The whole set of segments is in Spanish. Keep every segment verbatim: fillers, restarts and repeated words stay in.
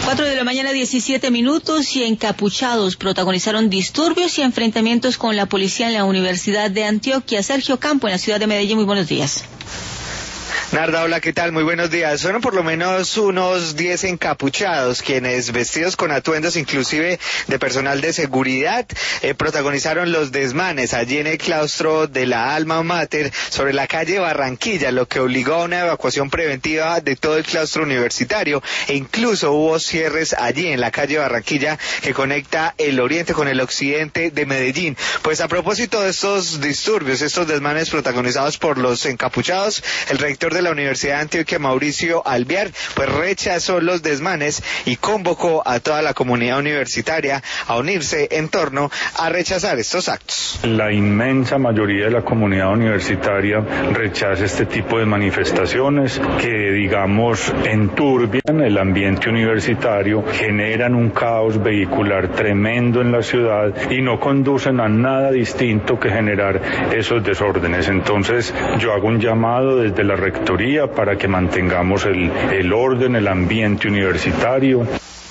Cuatro de la mañana, diecisiete minutos, y encapuchados protagonizaron disturbios y enfrentamientos con la policía en la Universidad de Antioquia. Sergio Campo, en la ciudad de Medellín, muy buenos días. Narda, hola, ¿qué tal? Muy buenos días. Fueron por lo menos unos diez encapuchados quienes, vestidos con atuendos inclusive de personal de seguridad, eh, protagonizaron los desmanes allí en el claustro de la Alma Mater sobre la calle Barranquilla, lo que obligó a una evacuación preventiva de todo el claustro universitario, e incluso hubo cierres allí en la calle Barranquilla que conecta el oriente con el occidente de Medellín. Pues a propósito de estos disturbios, estos desmanes protagonizados por los encapuchados, el rector de la Universidad de Antioquia, Mauricio Alvear, pues rechazó los desmanes y convocó a toda la comunidad universitaria a unirse en torno a rechazar estos actos. La inmensa mayoría de la comunidad universitaria rechaza este tipo de manifestaciones que, digamos, enturbian el ambiente universitario, generan un caos vehicular tremendo en la ciudad y no conducen a nada distinto que generar esos desórdenes. Entonces, yo hago un llamado desde la rectoría para que mantengamos el, el orden, el ambiente universitario.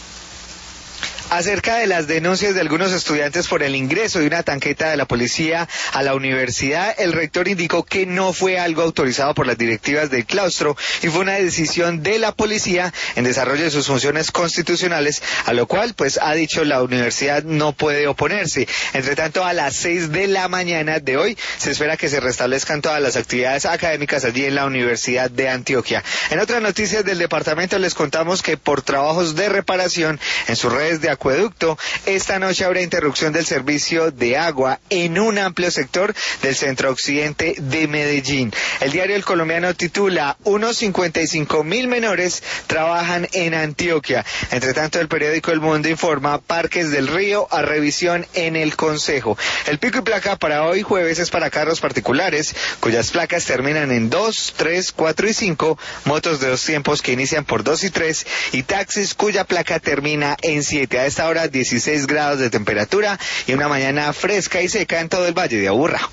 Acerca de las denuncias de algunos estudiantes por el ingreso de una tanqueta de la policía a la universidad, el rector indicó que no fue algo autorizado por las directivas del claustro y fue una decisión de la policía en desarrollo de sus funciones constitucionales, a lo cual, pues, ha dicho la universidad no puede oponerse. Entre tanto, a las seis de la mañana de hoy se espera que se restablezcan todas las actividades académicas allí en la Universidad de Antioquia. En otras noticias del departamento les contamos que por trabajos de reparación en sus redes de acueducto, esta noche habrá interrupción del servicio de agua en un amplio sector del centro occidente de Medellín. El diario El Colombiano titula: unos cincuenta y cinco mil menores trabajan en Antioquia. Entre tanto, el periódico El Mundo informa: Parques del Río a revisión en el Consejo. El pico y placa para hoy jueves es para carros particulares cuyas placas terminan en dos, tres, cuatro y cinco, motos de dos tiempos que inician por dos y tres y taxis cuya placa termina en siete. A esta hora dieciséis grados de temperatura y una mañana fresca y seca en todo el Valle de Aburrá.